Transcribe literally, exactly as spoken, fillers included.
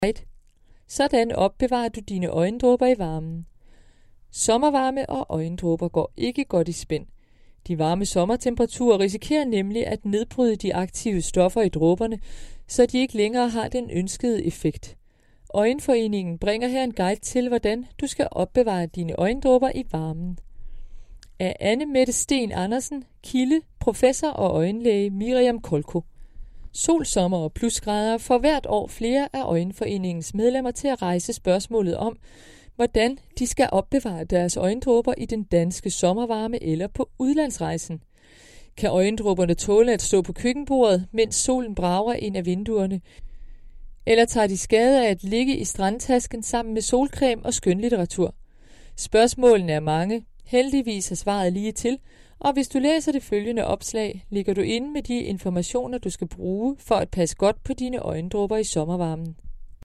Sådan opbevarer du dine øjendråber i varmen. Sommervarme og øjendråber går ikke godt i spænd. De varme sommertemperaturer risikerer nemlig at nedbryde de aktive stoffer i dråberne, så de ikke længere har den ønskede effekt. Øjenforeningen bringer her en guide til, hvordan du skal opbevare dine øjendråber i varmen. Af Anne Mette Steen Andersen, kilde, professor og øjenlæge Miriam Kolko. Sol, sommer og plusgrader får hvert år flere af Øjenforeningens medlemmer til at rejse spørgsmålet om, hvordan de skal opbevare deres øjendråber i den danske sommervarme eller på udlandsrejsen. Kan øjendråberne tåle at stå på køkkenbordet, mens solen brager ind af vinduerne? Eller tager de skade af at ligge i strandtasken sammen med solcreme og skønlitteratur? Spørgsmålene er mange. Heldigvis er svaret lige til, og hvis du læser det følgende opslag, ligger du inde med de informationer, du skal bruge for at passe godt på dine øjendråber i sommervarmen.